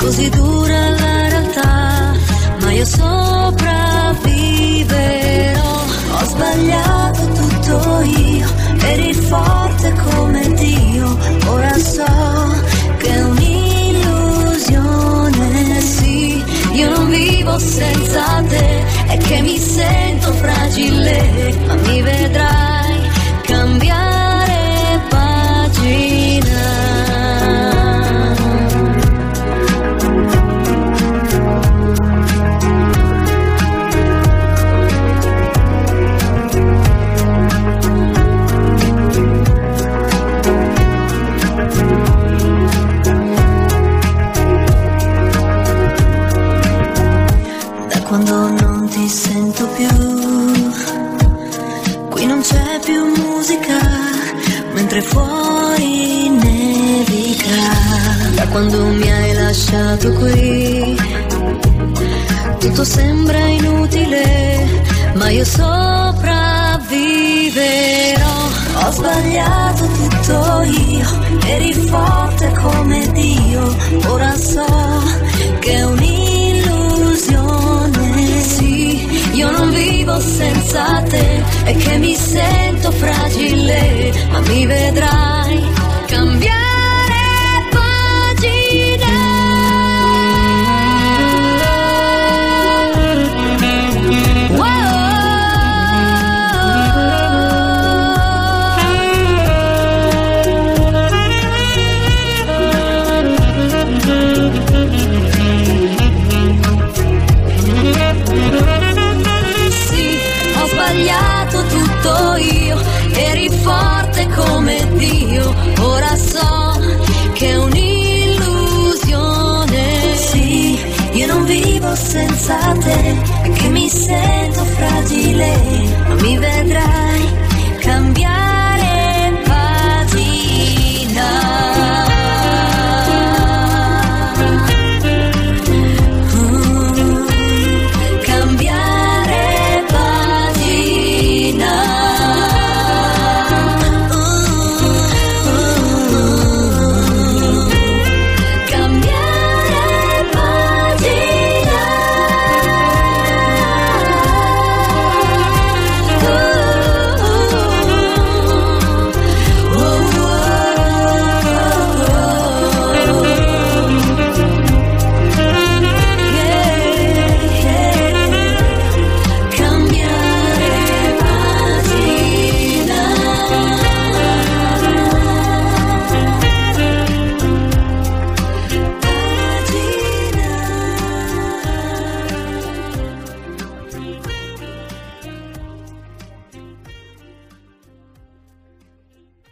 così dura la realtà, ma io sopravviverò. Ho sbagliato tutto io, eri forte come Dio, ora so che è un'illusione, sì, io non vivo senza te, è che mi sento fragile, ma mi vedrai cambiare pagina. Quando non ti sento più, qui non c'è più musica, mentre fuori nevica. Da quando mi hai lasciato qui, tutto sembra inutile, ma io sopravviverò. Ho sbagliato tutto io, eri forte come Dio, ora so che è un'illusione, sì, io non vivo senza te, è che mi sento fragile, ma mi vedrai cambiare pagina. Eri forte come Dio, ora so che è un'illusione, sì, io non vivo senza te, è che mi sento fragile, ma mi vedo